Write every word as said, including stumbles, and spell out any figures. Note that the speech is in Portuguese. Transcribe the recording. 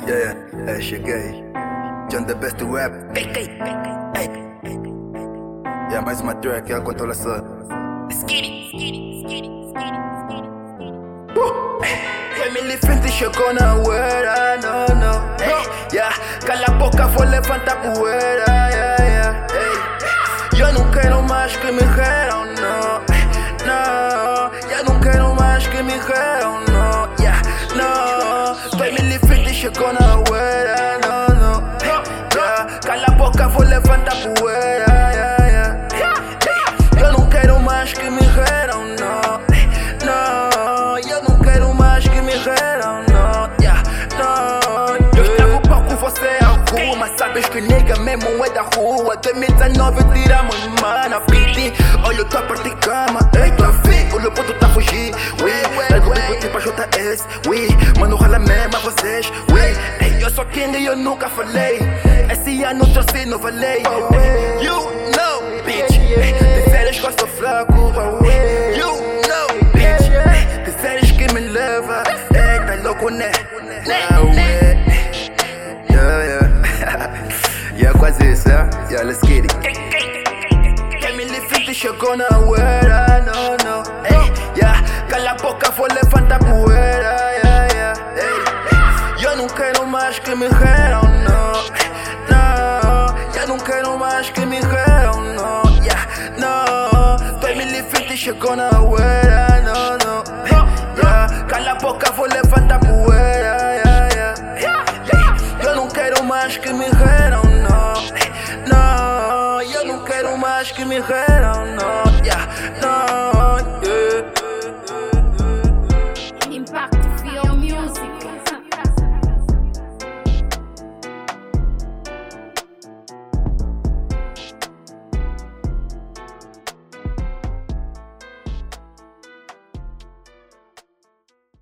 Yeah, é, cheguei. John the best rap. Yeah, mais uma track, é controla só. Family Friends chegou na hora, não, não. Hey, yeah, cala a boca, vou levantar poeira. Yeah, yeah, hey. Eu não quero mais que me reiam, não. Não, eu não quero mais que me reiam, não. Yeah, não. Family Friends chegou na hora, não, não. Yeah, cala a boca, vou levantar poeira. Yeah, yeah, hey. Eu não quero mais que me reiam, não. Não, eu não quero mais que me reiam, não. Yeah, não. Eu estrago o palco, você arruma. Sabes que nega mesmo é da rua. dois mil e dezenove tiramos, mana, pedi. Olha, eu tô a partir cama, ei, tô a ver. O Leopoldo tá a fugir, ui. Largo o bigote pra J S, ui. Mano, rola mesmo a vocês, ui. Ei, eu sou king e eu nunca falei. Esse ano trouxe no valei. You know, bitch. De férias que eu sou flaco, you know, bitch. De férias que me leva, ei, tá louco, né? Yeah, yeah. Yeah, quase isso, yeah? Yeah, let's get it. Family Friends chegou na hora, não, não. Hey, yeah, cala a boca, vou levantar poeira. Yeah, yeah, hey. Eu não quero mais que me reiam, não. Não, eu não quero mais que me reiam, não. Yeah, não. Family Friends chegou na hora, não, não. Yeah, cala a boca, vou levantar poeira. Yeah, yeah, hey. Eu não quero mais que me reiam, não. Não, eu não quero mais que me reiam.